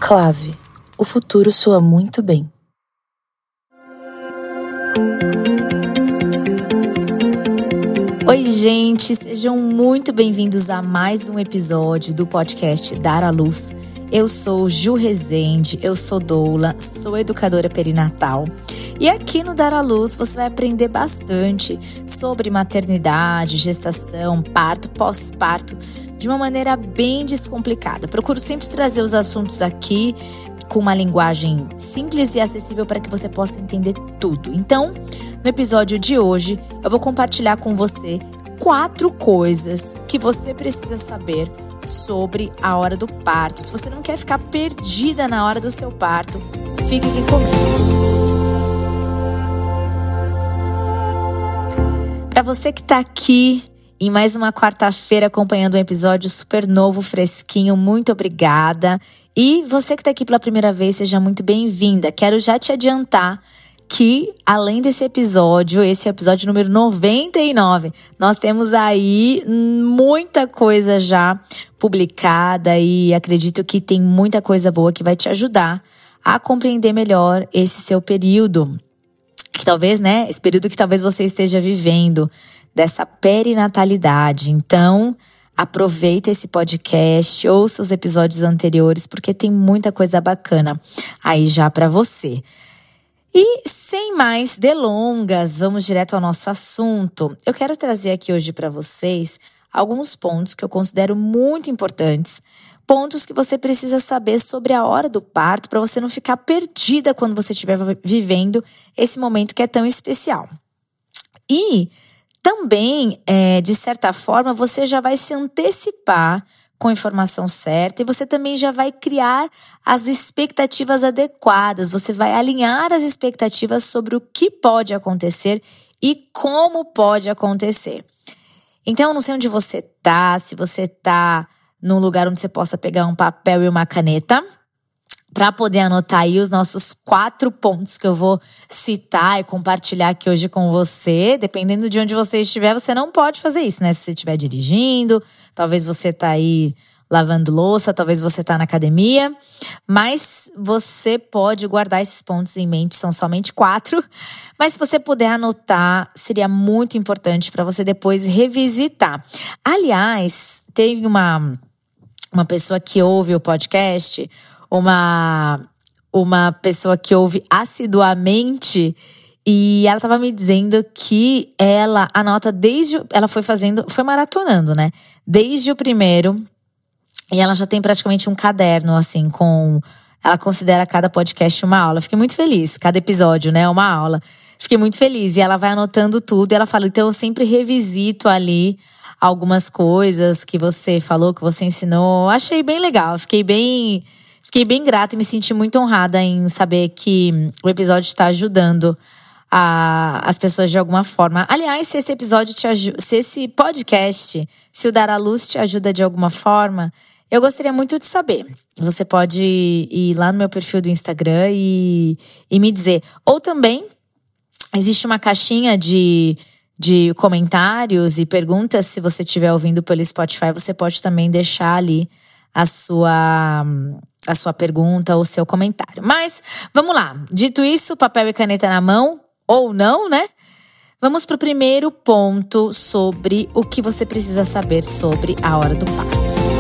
Clave, o futuro soa muito bem. Oi, gente, sejam muito bem-vindos a mais um episódio do podcast Dar à Luz. Eu sou Ju Rezende, eu sou doula, sou educadora perinatal. E aqui no Dar à Luz você vai aprender bastante sobre maternidade, gestação, parto, pós-parto, de uma maneira bem descomplicada. Procuro sempre trazer os assuntos aqui com uma linguagem simples e acessível para que você possa entender tudo. Então, no episódio de hoje, eu vou compartilhar com você 4 coisas que você precisa saber sobre a hora do parto. Se você não quer ficar perdida na hora do seu parto, fique aqui comigo. Para você que está aqui em mais uma quarta-feira acompanhando um episódio super novo, fresquinho, muito obrigada. E você que está aqui pela primeira vez, seja muito bem-vinda. Quero já te adiantar que, além desse episódio, esse episódio número 99, nós temos aí muita coisa já publicada e acredito que tem muita coisa boa que vai te ajudar a compreender melhor esse seu período. Que talvez, esse período que talvez você esteja vivendo, dessa perinatalidade. Então, aproveita esse podcast, ouça os episódios anteriores, porque tem muita coisa bacana aí já para você. E sem mais delongas, vamos direto ao nosso assunto. Eu quero trazer aqui hoje para vocês alguns pontos que eu considero muito importantes, pontos que você precisa saber sobre a hora do parto para você não ficar perdida quando você estiver vivendo esse momento que é tão especial. E também, de certa forma, você já vai se antecipar com a informação certa e você também já vai criar as expectativas adequadas. Você vai alinhar as expectativas sobre o que pode acontecer e como pode acontecer. Então, eu não sei onde você tá, se você tá num lugar onde você possa pegar um papel e uma caneta para poder anotar aí os nossos 4 pontos que eu vou citar e compartilhar aqui hoje com você. Dependendo de onde você estiver, você não pode fazer isso, Se você estiver dirigindo, talvez você tá aí lavando louça, talvez você tá na academia. Mas você pode guardar esses pontos em mente, são somente 4. Mas se você puder anotar, seria muito importante para você depois revisitar. Aliás, teve uma pessoa que ouve o podcast, uma pessoa que ouve assiduamente, e ela estava me dizendo que ela anota ela foi maratonando, desde o primeiro, e ela já tem praticamente um caderno, assim, ela considera cada podcast uma aula. Fiquei muito feliz, cada episódio, uma aula. Fiquei muito feliz, e ela vai anotando tudo, e ela fala, então eu sempre revisito ali algumas coisas que você falou, que você ensinou. Achei bem legal, Fiquei bem grata e me senti muito honrada em saber que o episódio está ajudando as pessoas de alguma forma. Aliás, se esse episódio se esse podcast, se o Dar à Luz te ajuda de alguma forma, eu gostaria muito de saber. Você pode ir lá no meu perfil do Instagram e me dizer. Ou também, existe uma caixinha de comentários e perguntas. Se você estiver ouvindo pelo Spotify, você pode também deixar ali a sua pergunta ou seu comentário. Mas, vamos lá. Dito isso, papel e caneta na mão, ou não, Vamos para o primeiro ponto sobre o que você precisa saber sobre a hora do parto.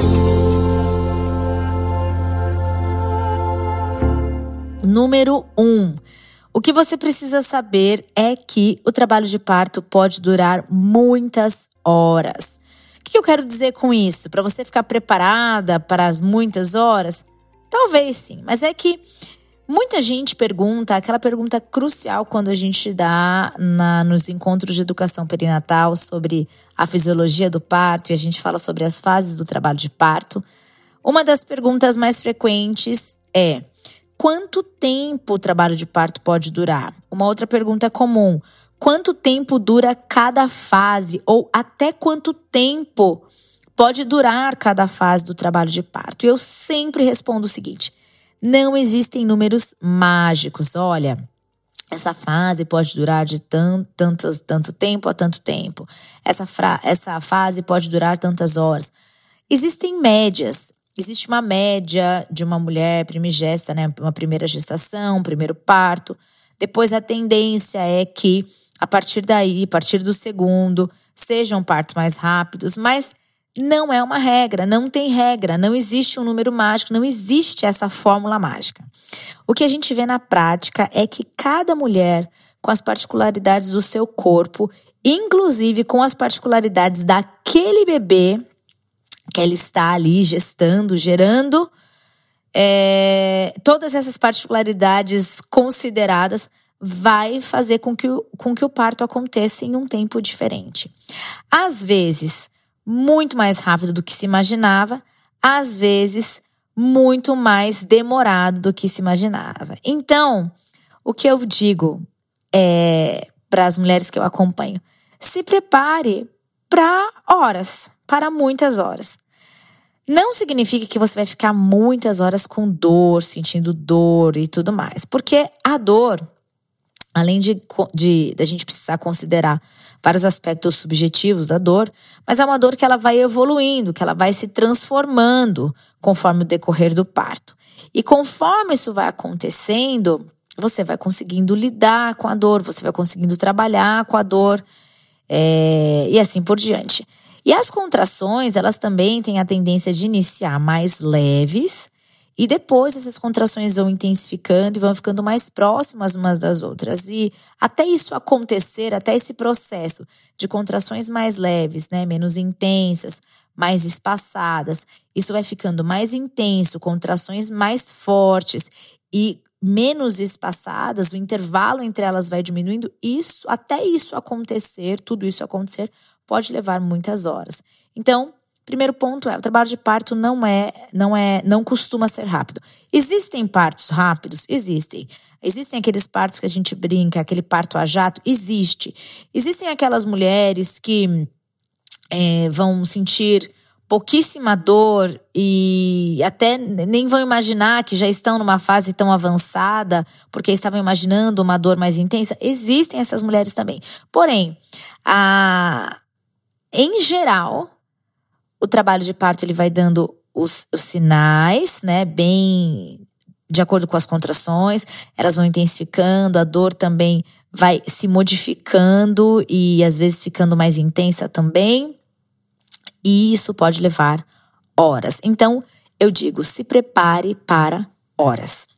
Número 1. O que você precisa saber é que o trabalho de parto pode durar muitas horas. O que eu quero dizer com isso? Para você ficar preparada para as muitas horas? Talvez sim, mas é que muita gente pergunta, aquela pergunta crucial quando a gente dá nos encontros de educação perinatal sobre a fisiologia do parto e a gente fala sobre as fases do trabalho de parto. Uma das perguntas mais frequentes é: quanto tempo o trabalho de parto pode durar? Uma outra pergunta comum: quanto tempo dura cada fase? Ou até quanto tempo pode durar cada fase do trabalho de parto? E eu sempre respondo o seguinte: não existem números mágicos. Olha, essa fase pode durar de tanto tempo a tanto tempo. Essa fase pode durar tantas horas. Existem médias. existe uma média de uma mulher primigesta, né? Uma primeira gestação, um primeiro parto. Depois a tendência é que, a partir daí, a partir do segundo, sejam partos mais rápidos, mas não é uma regra, não tem regra, não existe um número mágico, não existe essa fórmula mágica. O que a gente vê na prática é que cada mulher, com as particularidades do seu corpo, inclusive com as particularidades daquele bebê que ela está ali gestando, gerando, todas essas particularidades consideradas vai fazer com que o parto aconteça em um tempo diferente. Às vezes, muito mais rápido do que se imaginava, às vezes, muito mais demorado do que se imaginava. Então, o que eu digo para as mulheres que eu acompanho, se prepare para horas, para muitas horas. Não significa que você vai ficar muitas horas com dor, sentindo dor e tudo mais. Porque a dor, além da gente precisar considerar vários aspectos subjetivos da dor, mas é uma dor que ela vai evoluindo, que ela vai se transformando conforme o decorrer do parto. E conforme isso vai acontecendo, você vai conseguindo lidar com a dor, você vai conseguindo trabalhar com a dor e assim por diante. E as contrações, elas também têm a tendência de iniciar mais leves e depois essas contrações vão intensificando e vão ficando mais próximas umas das outras. E até isso acontecer, até esse processo de contrações mais leves, né, menos intensas, mais espaçadas, isso vai ficando mais intenso, contrações mais fortes e menos espaçadas, o intervalo entre elas vai diminuindo. Até isso acontecer, tudo isso acontecer, pode levar muitas horas. Então, primeiro ponto o trabalho de parto não costuma ser rápido. Existem partos rápidos? Existem. Existem aqueles partos que a gente brinca, aquele parto a jato? Existe. Existem aquelas mulheres que vão sentir pouquíssima dor e até nem vão imaginar que já estão numa fase tão avançada porque estavam imaginando uma dor mais intensa. Existem essas mulheres também. Porém, em geral, o trabalho de parto ele vai dando os sinais, né, bem de acordo com as contrações, elas vão intensificando, a dor também vai se modificando e às vezes ficando mais intensa também. E isso pode levar horas. Então, eu digo, se prepare para horas.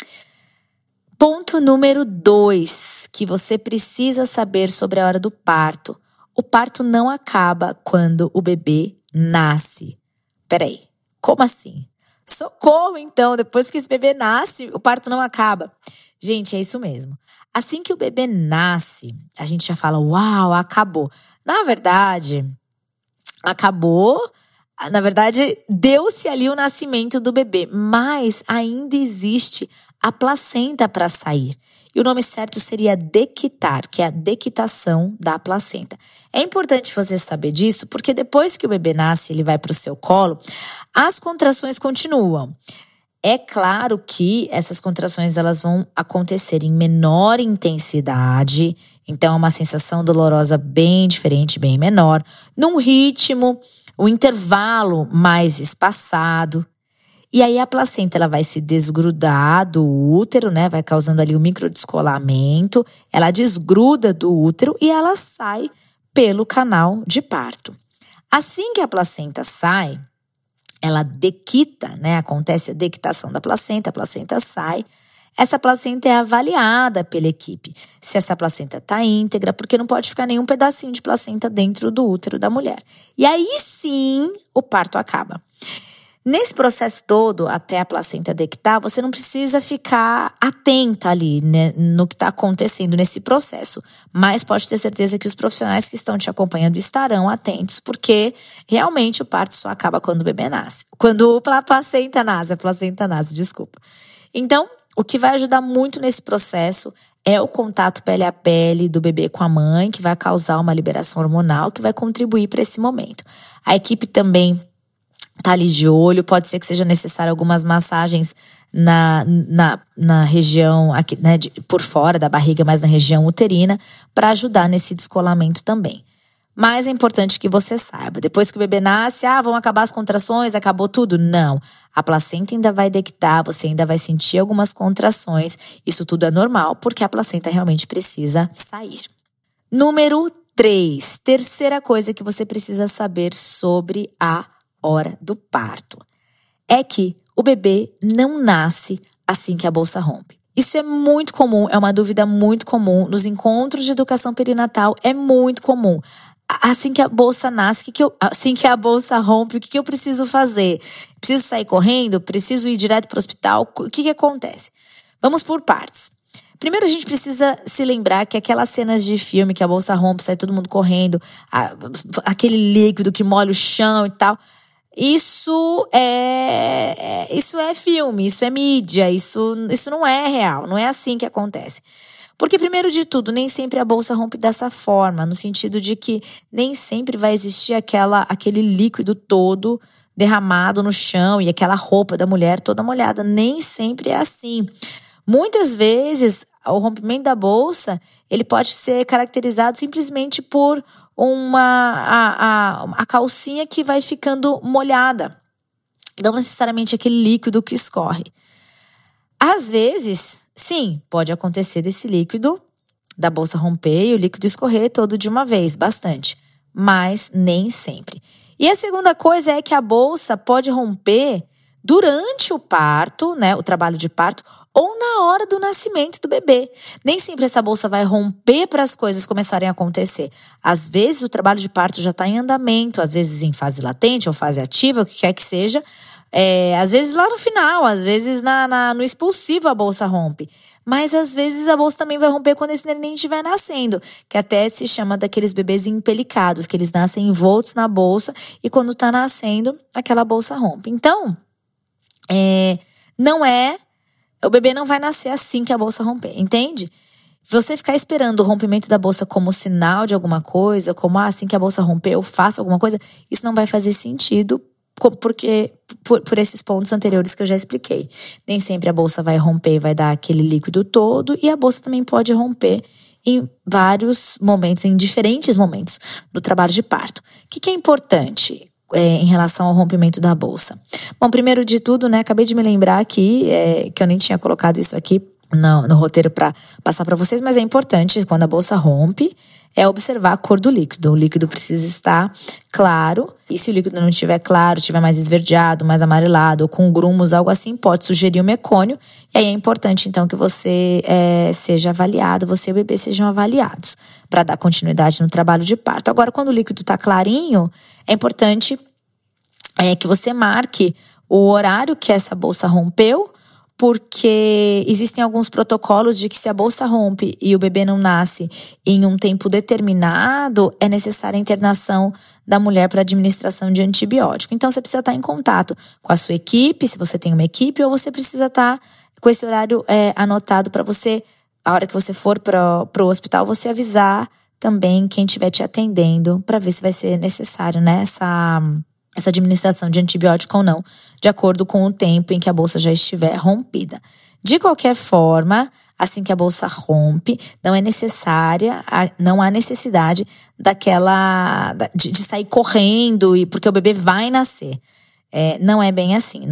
Ponto número 2, que você precisa saber sobre a hora do parto. O parto não acaba quando o bebê nasce. Peraí, como assim? Socorro, então, depois que esse bebê nasce, o parto não acaba. Gente, é isso mesmo. Assim que o bebê nasce, a gente já fala, uau, acabou. Na verdade, acabou. Na verdade, deu-se ali o nascimento do bebê, mas ainda existe a placenta para sair. E o nome certo seria dequitar, que é a dequitação da placenta. É importante você saber disso, porque depois que o bebê nasce, ele vai para o seu colo, as contrações continuam. É claro que essas contrações elas vão acontecer em menor intensidade, então é uma sensação dolorosa bem diferente, bem menor, num ritmo, um intervalo mais espaçado. E aí a placenta ela vai se desgrudar do útero, né? Vai causando ali um microdescolamento, ela desgruda do útero e ela sai pelo canal de parto. Assim que a placenta sai, ela dequita, né? Acontece a dequitação da placenta, a placenta sai. Essa placenta é avaliada pela equipe. Se essa placenta está íntegra, porque não pode ficar nenhum pedacinho de placenta dentro do útero da mulher. E aí sim o parto acaba. Nesse processo todo, até a placenta dequitar, você não precisa ficar atenta ali, né, no que está acontecendo nesse processo. Mas pode ter certeza que os profissionais que estão te acompanhando estarão atentos, porque realmente o parto só acaba quando o bebê nasce. Quando a placenta nasce, desculpa. Então, o que vai ajudar muito nesse processo é o contato pele a pele do bebê com a mãe, que vai causar uma liberação hormonal, que vai contribuir para esse momento. A equipe também tá ali de olho, pode ser que seja necessário algumas massagens na região aqui, né, por fora da barriga, mas na região uterina, para ajudar nesse descolamento também. Mas é importante que você saiba. Depois que o bebê nasce, vão acabar as contrações, acabou tudo? Não. A placenta ainda vai dectar, você ainda vai sentir algumas contrações. Isso tudo é normal, porque a placenta realmente precisa sair. Número 3. Terceira coisa que você precisa saber sobre a hora do parto é que o bebê não nasce assim que a bolsa rompe. Isso é muito comum, é uma dúvida muito comum. Nos encontros de educação perinatal é muito comum. Assim que a bolsa nasce, assim que a bolsa rompe, o que eu preciso fazer? Preciso sair correndo? Preciso ir direto para o hospital? O que acontece? Vamos por partes. Primeiro a gente precisa se lembrar que aquelas cenas de filme que a bolsa rompe, sai todo mundo correndo, aquele líquido que molha o chão e tal, isso é filme, isso é mídia, isso não é real, não é assim que acontece. Porque, primeiro de tudo, nem sempre a bolsa rompe dessa forma, no sentido de que nem sempre vai existir aquele líquido todo derramado no chão e aquela roupa da mulher toda molhada. Nem sempre é assim. Muitas vezes, o rompimento da bolsa, ele pode ser caracterizado simplesmente por a calcinha que vai ficando molhada. Não necessariamente aquele líquido que escorre. Às vezes, sim, pode acontecer desse líquido, da bolsa romper e o líquido escorrer todo de uma vez, bastante. Mas nem sempre. E a segunda coisa é que a bolsa pode romper durante o parto, né, o trabalho de parto, ou na hora do nascimento do bebê. Nem sempre essa bolsa vai romper para as coisas começarem a acontecer. Às vezes o trabalho de parto já está em andamento, às vezes em fase latente ou fase ativa, o que quer que seja. Às vezes lá no final, às vezes no expulsivo a bolsa rompe. Mas às vezes a bolsa também vai romper quando esse neném estiver nascendo, que até se chama daqueles bebês empelicados, que eles nascem envoltos na bolsa e quando está nascendo, aquela bolsa rompe. Então, o bebê não vai nascer assim que a bolsa romper, entende? Você ficar esperando o rompimento da bolsa como sinal de alguma coisa, como assim que a bolsa romper eu faço alguma coisa, isso não vai fazer sentido, porque por esses pontos anteriores que eu já expliquei. Nem sempre a bolsa vai romper e vai dar aquele líquido todo, e a bolsa também pode romper em vários momentos, em diferentes momentos do trabalho de parto. O que é importante em relação ao rompimento da bolsa? Bom, primeiro de tudo, né, acabei de me lembrar aqui, que eu nem tinha colocado isso aqui no roteiro para passar para vocês, mas é importante, quando a bolsa rompe, observar a cor do líquido. O líquido precisa estar claro, e se o líquido não estiver claro, estiver mais esverdeado, mais amarelado, ou com grumos, algo assim, pode sugerir o mecônio. E aí é importante, então, que você seja avaliado, você e o bebê sejam avaliados, para dar continuidade no trabalho de parto. Agora, quando o líquido está clarinho, é importante que você marque o horário que essa bolsa rompeu, porque existem alguns protocolos de que se a bolsa rompe e o bebê não nasce em um tempo determinado, é necessária a internação da mulher para administração de antibiótico. Então você precisa estar em contato com a sua equipe, se você tem uma equipe, ou você precisa estar com esse horário anotado para você, a hora que você for para o hospital, você avisar também quem estiver te atendendo para ver se vai ser necessário, né, essa administração de antibiótico ou não, de acordo com o tempo em que a bolsa já estiver rompida. De qualquer forma, assim que a bolsa rompe, não há necessidade de sair correndo, porque o bebê vai nascer. Não é bem assim,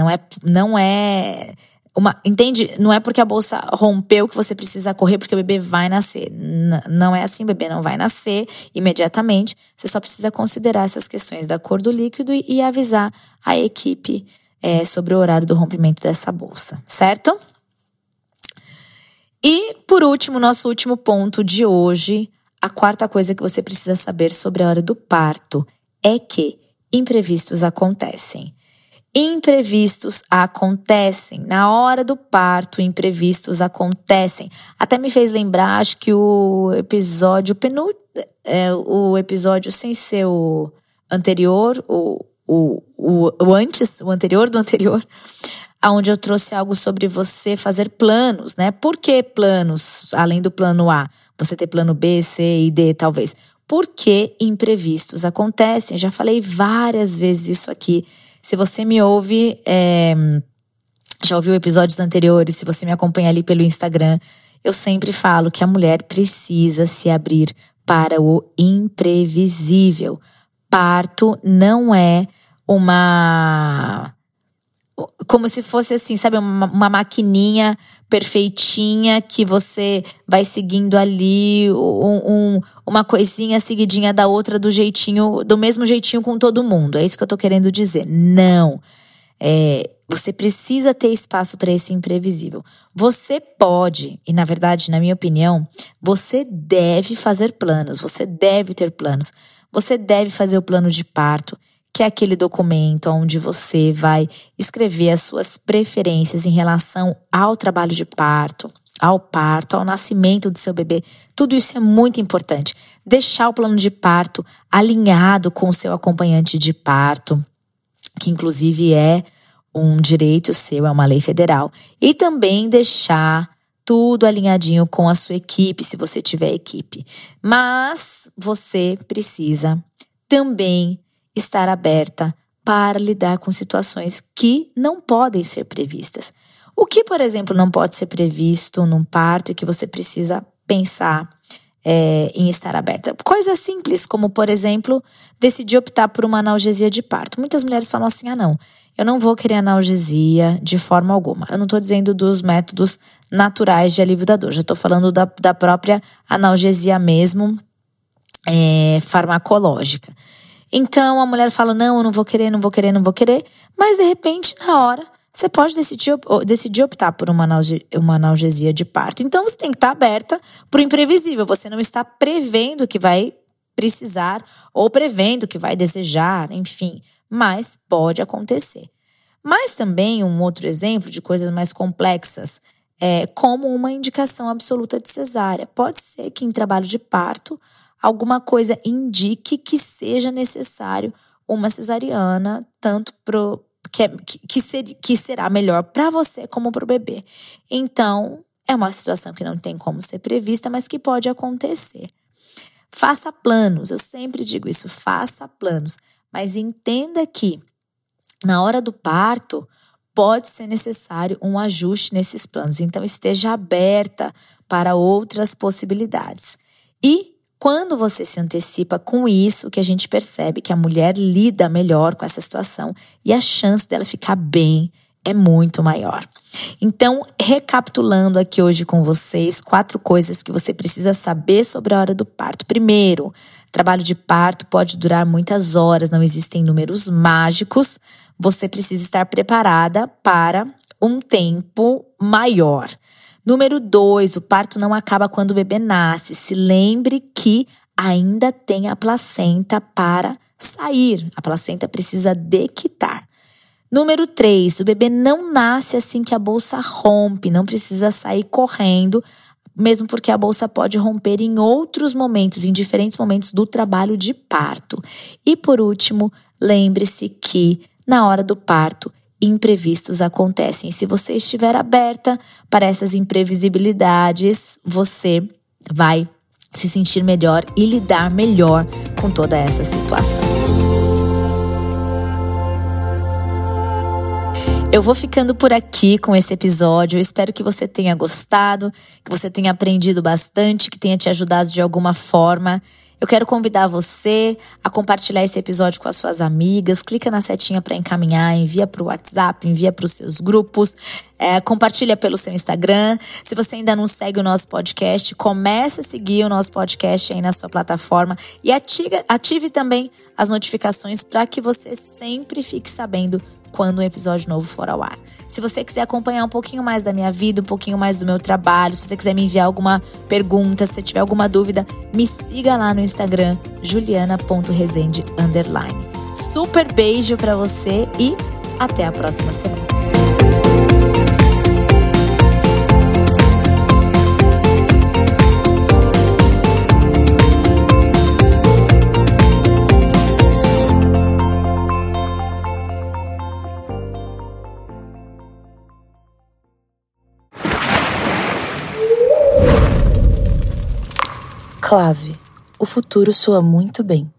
entende? Não é porque a bolsa rompeu que você precisa correr porque o bebê vai nascer. Não é assim, o bebê não vai nascer imediatamente. Você só precisa considerar essas questões da cor do líquido e avisar a equipe sobre o horário do rompimento dessa bolsa, certo? E, por último, nosso último ponto de hoje, a quarta coisa que você precisa saber sobre a hora do parto é que imprevistos acontecem. Imprevistos acontecem. Na hora do parto, imprevistos acontecem. Até me fez lembrar, acho que o episódio sem ser o anterior, o anterior do anterior, onde eu trouxe algo sobre você fazer planos, né? Por que planos, além do plano A? Você ter plano B, C e D, talvez. Porque imprevistos acontecem. Já falei várias vezes isso aqui. Se você me ouve, já ouviu episódios anteriores, se você me acompanha ali pelo Instagram, eu sempre falo que a mulher precisa se abrir para o imprevisível. Parto não é como se fosse assim, sabe, uma maquininha perfeitinha que você vai seguindo ali uma coisinha seguidinha da outra do mesmo jeitinho com todo mundo. É isso que eu tô querendo dizer. Não. Você precisa ter espaço para esse imprevisível. Você pode, e na verdade, na minha opinião, você deve fazer planos, você deve ter planos. Você deve fazer o plano de parto, que é aquele documento onde você vai escrever as suas preferências em relação ao trabalho de parto, ao parto, ao nascimento do seu bebê. Tudo isso é muito importante. Deixar o plano de parto alinhado com o seu acompanhante de parto, que inclusive é um direito seu, é uma lei federal. E também deixar tudo alinhadinho com a sua equipe, se você tiver equipe. Mas você precisa também estar aberta para lidar com situações que não podem ser previstas. O que, por exemplo, não pode ser previsto num parto e que você precisa pensar em estar aberta? Coisas simples, como, por exemplo, decidir optar por uma analgesia de parto. Muitas mulheres falam assim, não, eu não vou querer analgesia de forma alguma. Eu não estou dizendo dos métodos naturais de alívio da dor, já estou falando da própria analgesia mesmo, farmacológica. Então a mulher fala, não, eu não vou querer, mas de repente, na hora, você pode decidir optar por uma analgesia de parto. Então você tem que estar aberta para o imprevisível. Você não está prevendo que vai precisar ou prevendo que vai desejar, enfim. Mas pode acontecer. Mas também um outro exemplo de coisas mais complexas é como uma indicação absoluta de cesárea. Pode ser que em trabalho de parto alguma coisa indique que seja necessário uma cesariana, tanto que será melhor para você como para o bebê. Então, é uma situação que não tem como ser prevista, mas que pode acontecer. Faça planos, eu sempre digo isso, faça planos, mas entenda que na hora do parto pode ser necessário um ajuste nesses planos, então esteja aberta para outras possibilidades. E quando você se antecipa com isso, que a gente percebe que a mulher lida melhor com essa situação e a chance dela ficar bem é muito maior. Então, recapitulando aqui hoje com vocês, 4 coisas que você precisa saber sobre a hora do parto. Primeiro, trabalho de parto pode durar muitas horas, não existem números mágicos. Você precisa estar preparada para um tempo maior. Número 2, o parto não acaba quando o bebê nasce. Se lembre que ainda tem a placenta para sair. A placenta precisa dequitar. Número 3, o bebê não nasce assim que a bolsa rompe. Não precisa sair correndo, mesmo porque a bolsa pode romper em outros momentos, em diferentes momentos do trabalho de parto. E por último, lembre-se que na hora do parto, imprevistos acontecem. Se você estiver aberta para essas imprevisibilidades, você vai se sentir melhor e lidar melhor com toda essa situação. Eu vou ficando por aqui com esse episódio. Eu espero que você tenha gostado, que você tenha aprendido bastante, que tenha te ajudado de alguma forma. Eu quero convidar você a compartilhar esse episódio com as suas amigas. Clica na setinha para encaminhar, envia para o WhatsApp, envia para os seus grupos, compartilha pelo seu Instagram. Se você ainda não segue o nosso podcast, comece a seguir o nosso podcast aí na sua plataforma e ative também as notificações para que você sempre fique sabendo quando um episódio novo for ao ar. Se você quiser acompanhar um pouquinho mais da minha vida, um pouquinho mais do meu trabalho, se você quiser me enviar alguma pergunta, se você tiver alguma dúvida, me siga lá no Instagram, juliana.rezende_. Super beijo pra você e até a próxima semana. Clave, o futuro soa muito bem.